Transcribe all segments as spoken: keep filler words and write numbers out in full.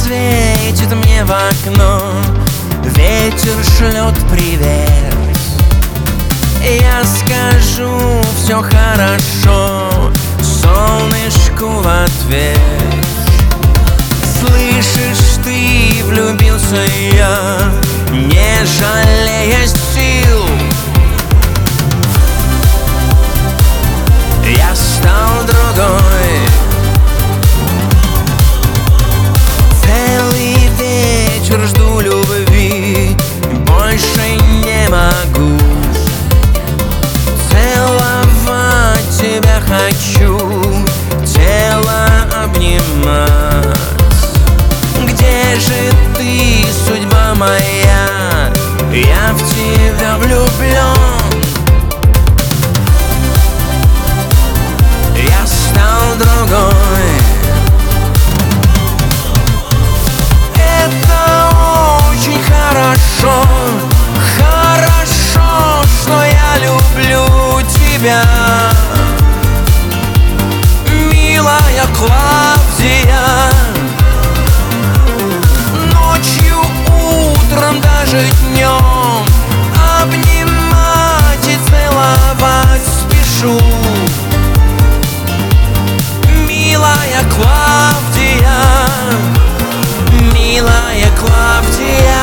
светит мне в окно, ветер шлет привет. Я скажу: все хорошо, солнышку в ответ. Слышишь, ты влюбился я, не жалея сил. Я стал другой, целый вечер жду любви, больше не могу. Целовать тебя хочу, тело обнимать. Где же ты, судьба моя? Я в тебя влюблен. Я стал другой. Это очень хорошо, хорошо, что я люблю тебя, милая Клавдия. Ночью, утром, даже днем обнимать и целовать спешу, милая Клавдия, милая Клавдия.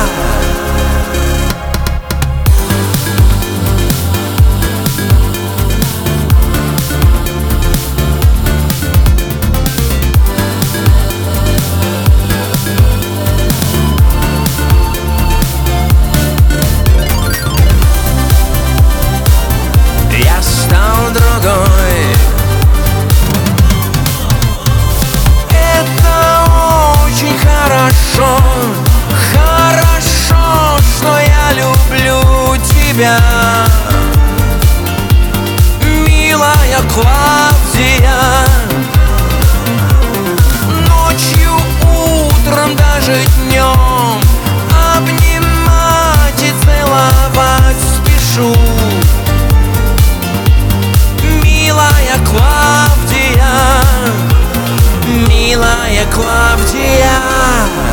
Хорошо, что я люблю тебя, милая Клавдия. Ночью, утром, даже днем обнимать и целовать спешу, милая Клавдия, милая Клавдия.